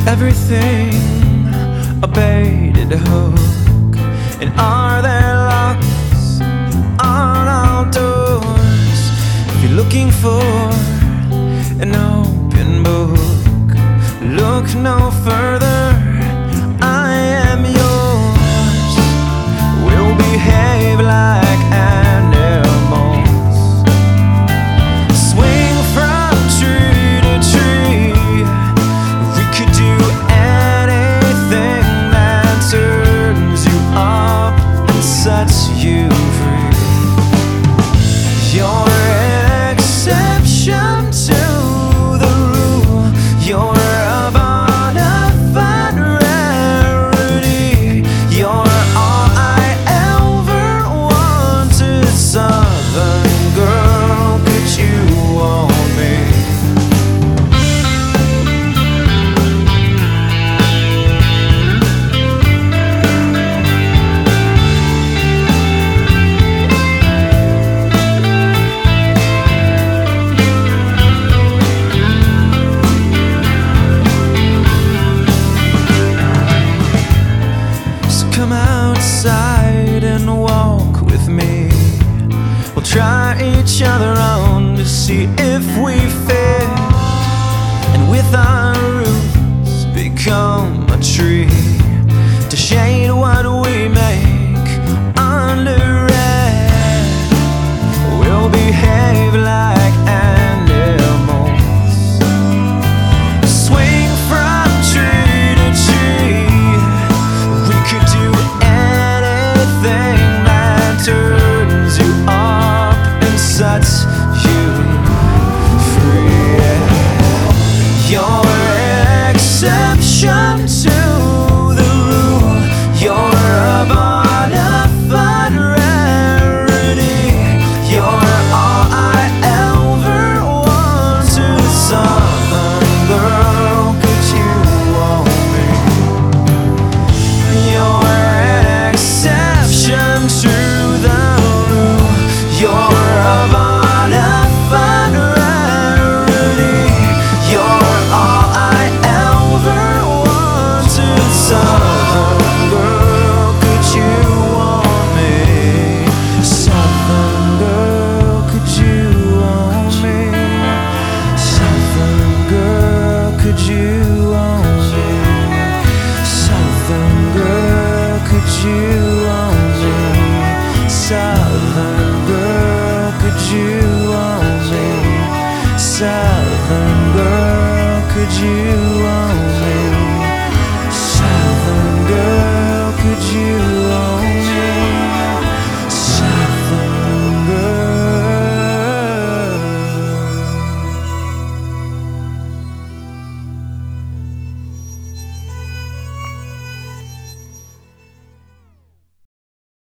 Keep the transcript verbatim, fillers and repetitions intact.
everything a baited hook? And are there locks on all doors? If you're looking for an open book, look no further, I am yours. We'll behave like animals, swing from tree to tree. We could do anything that turns you up and sets you free. You're an exception to the rule. You're a bona fide rarity. You're all I ever wanted. Southern girl, could you want me? Come outside and walk with me. We'll try each other on to see if we fit, and with our roots become a tree to shade what we make under it. We'll behave like animals, swing from tree to tree. We could do anything that turns you up and sets you free. You're an exception to the rule. You're a bona fide rarity. You're all I ever wanted. Southern girl, could you want me? You're an exception to the rule. You're a bona fide rarity. You're all I ever wanted. Southern girl, could you want me? Southern girl, could you want me? Southern girl, could you want me? Southern girl, could you want me? Southern girl, could you want me? Southern girl, could you want me?